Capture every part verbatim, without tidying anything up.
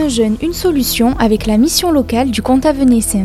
Un jeune, une solution avec la mission locale du comtat venessin.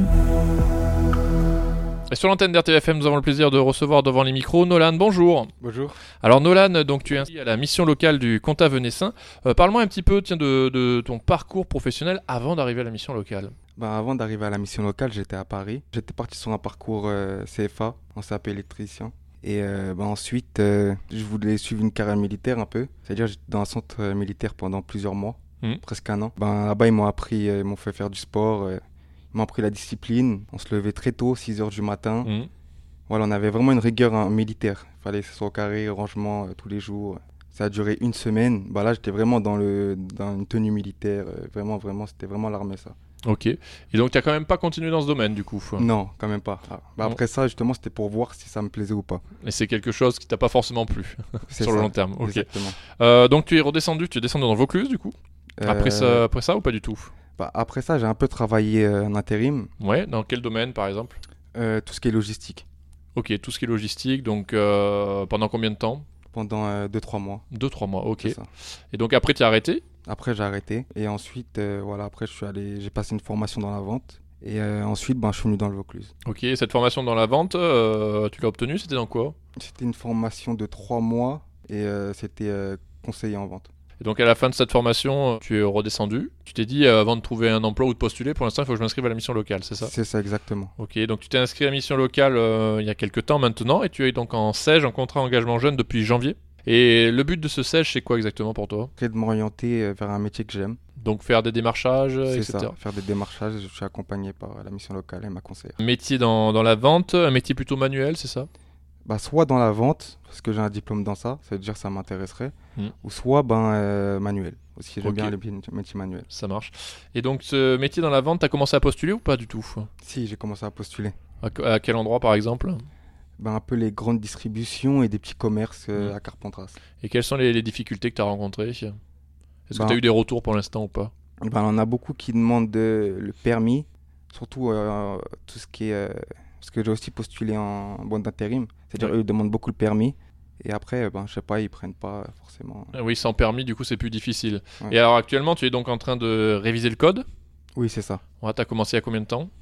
Et sur l'antenne d'R T F M, nous avons le plaisir de recevoir devant les micros Nolan. Bonjour. Bonjour. Alors Nolan, donc tu es inscrit à la mission locale du comtat venessin. Euh, Parle-moi un petit peu tiens, de, de ton parcours professionnel avant d'arriver à la mission locale. Ben, avant d'arriver à la mission locale, j'étais à Paris. J'étais parti sur un parcours euh, C F A, on s'appelle électricien. Et euh, ben, ensuite, euh, je voulais suivre une carrière militaire un peu. C'est-à-dire j'étais dans un centre euh, militaire pendant plusieurs mois, mmh. presque un an. Ben, là-bas, ils m'ont appris, euh, ils m'ont fait faire du sport. Euh, Ils m'ont appris la discipline. On se levait très tôt, six heures du matin. Mmh. Voilà, on avait vraiment une rigueur hein, militaire. Il fallait que ce soit au carré, rangement, euh, tous les jours. Ça a duré une semaine. Bah, là, j'étais vraiment dans, le, dans une tenue militaire. Euh, vraiment, vraiment, c'était vraiment l'armée, ça. Ok. Et donc, tu n'as quand même pas continué dans ce domaine, du coup? Non, quand même pas. Ah. Bah, après ça, justement, c'était pour voir si ça me plaisait ou pas. Et c'est quelque chose qui t'a pas forcément plu sur ça, le long terme. Okay. Exactement. Euh, donc, tu es redescendu, tu es descendu dans Vaucluse, du coup euh... après, ça, après ça ou pas du tout? Bah, après ça, j'ai un peu travaillé euh, en intérim. Ouais, dans quel domaine par exemple? euh, Tout ce qui est logistique. Ok, tout ce qui est logistique, donc euh, pendant combien de temps? Pendant deux trois mois. deux trois mois, ok. Et donc après, tu as arrêté? Après, j'ai arrêté. Et ensuite, euh, voilà, après, je suis allé, j'ai passé une formation dans la vente. Et euh, ensuite, ben, je suis venu dans le Vaucluse. Ok, cette formation dans la vente, euh, tu l'as obtenue, c'était dans quoi? C'était une formation de trois mois et euh, c'était euh, conseiller en vente. Et donc à la fin de cette formation, tu es redescendu. Tu t'es dit, euh, avant de trouver un emploi ou de postuler, pour l'instant, il faut que je m'inscrive à la mission locale, c'est ça? C'est ça, exactement. Ok, donc tu t'es inscrit à la mission locale euh, il y a quelques temps maintenant, et tu es donc en S E G, en contrat engagement jeune, depuis janvier. Et le but de ce S E G, c'est quoi exactement pour toi? C'est de m'orienter vers un métier que j'aime. Donc faire des démarchages, c'est et cetera. C'est ça, faire des démarchages. Je suis accompagné par la mission locale et ma conseillère. Métier dans, dans la vente, un métier plutôt manuel, c'est ça? Bah, soit dans la vente, parce que j'ai un diplôme dans ça, ça veut dire que ça m'intéresserait, mmh. ou soit ben, euh, manuel. Aussi, j'aime okay. bien les métiers manuels. Ça marche. Et donc, ce métier dans la vente, tu as commencé à postuler ou pas du tout? Si, j'ai commencé à postuler. À, à quel endroit, par exemple? Ben, un peu les grandes distributions et des petits commerces euh, mmh. à Carpentras. Et quelles sont les, les difficultés que tu as rencontrées? Est-ce ben, que tu as eu des retours pour l'instant ou pas? Ben, on a beaucoup qui demandent de, le permis, surtout euh, tout ce qui est... Euh, parce que j'ai aussi postulé en bonne d'intérim. C'est-à-dire ouais. eux, ils demandent beaucoup le permis. Et après, ben, je sais pas, ils prennent pas forcément... Oui, sans permis, du coup, c'est plus difficile. Ouais. Et alors, actuellement, tu es donc en train de réviser le code? Oui, c'est ça. Ouais, tu as commencé il y a combien de temps?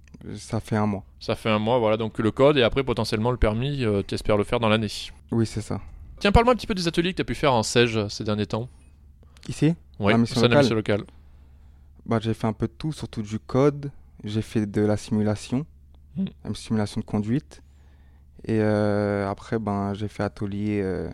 Ça fait un mois. Ça fait un mois, voilà. Donc le code et après, potentiellement, le permis, euh, tu espères le faire dans l'année? Oui, c'est ça. Tiens, parle-moi un petit peu des ateliers que tu as pu faire en S E G ces derniers temps. Ici? Oui, au sein de la mission locale. Bah, j'ai fait un peu de tout, surtout du code. J'ai fait de la simulation. Mmh. Une simulation de conduite. Et euh, après, ben, j'ai fait atelier euh,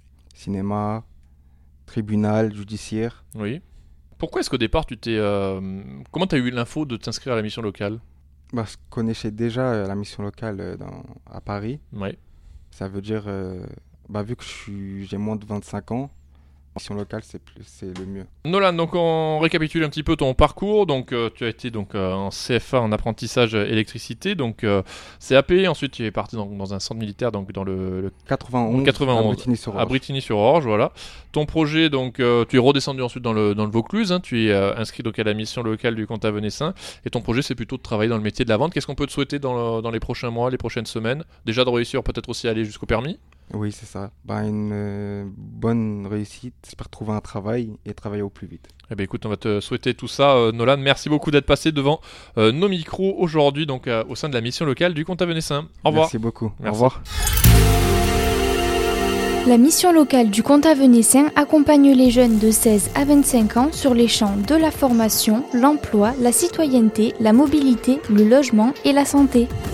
cinéma, tribunal, judiciaire. Oui. Pourquoi est-ce qu'au départ, tu t'es... Euh... Comment tu as eu l'info de t'inscrire à la mission locale? Bah, je connaissais déjà euh, la mission locale euh, dans, à Paris. Oui. Ça veut dire, euh, bah, vu que je suis, j'ai moins de vingt-cinq ans, la mission locale, c'est, plus, c'est le mieux. Nolan, donc on récapitule un petit peu ton parcours. Donc euh, tu as été donc, euh, en C F A en apprentissage électricité, donc euh, C A P. Ensuite tu es parti dans, dans un centre militaire, donc dans le, le quatre-vingt-onze, quatre-vingt-onze à Bretigny-sur-Orge. À Bretigny-sur-Orge, voilà. Ton projet, donc euh, tu es redescendu ensuite dans le, dans le Vaucluse, hein, tu es euh, inscrit donc à la mission locale du comtat venessin, et ton projet c'est plutôt de travailler dans le métier de la vente. Qu'est-ce qu'on peut te souhaiter dans, le, dans les prochains mois, les prochaines semaines? Déjà de réussir, peut-être aussi aller jusqu'au permis? Oui, c'est ça. Bah, une euh, bonne réussite. J'espère trouver un travail et travailler au plus vite. Eh bien, écoute, on va te souhaiter tout ça, euh, Nolan. Merci beaucoup d'être passé devant euh, nos micros aujourd'hui, donc euh, au sein de la mission locale du comtat venessin. Au revoir. Merci beaucoup. Merci. Au revoir. La mission locale du comtat venessin accompagne les jeunes de seize à vingt-cinq ans sur les champs de la formation, l'emploi, la citoyenneté, la mobilité, le logement et la santé.